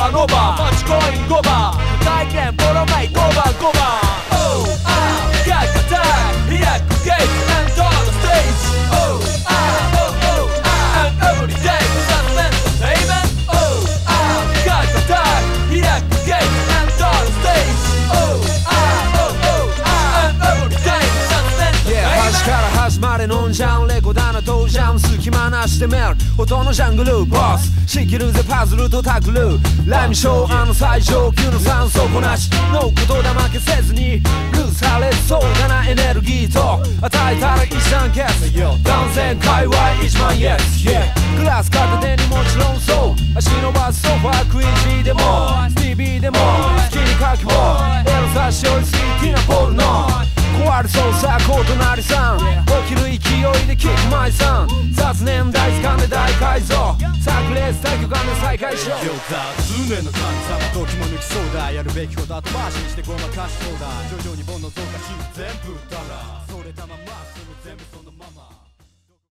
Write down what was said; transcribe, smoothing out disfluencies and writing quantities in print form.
バノバマッチコイン5番体験ボロマイ5番5番 Oh ah 開くタイム開くゲート Enter the stage Oh ah oh oh ah and every day just entertainment Oh ah 開くタイム開くゲート Enter the stage Oh ah oh oh ah and every day just entertainment 端から端まで飲んじゃうレコダナとジャム隙間なしでメル音のジャングルボス仕切るぜパズルとタクルライムショー最上級の酸素こなしのことだ負けせずにルーされそうだなエネルギーと与えたら一段消す断線界隈1万 Yes、yeah、グラス片手にもちろんそう足伸ばすソファークイージーでもスティービーでも好きに書きもエロ差し寄りすぎティナポールの壊れそうさコートなりさん起きる勢いでキックマイさん雑念大掴んで大改造炸裂大巨漢で再開しよう餃子数年の神様時も抜きそうだやるべきこと後回しにしてごまかしそうだ徐々に煩悩増加し全部だらそれたまま進む全部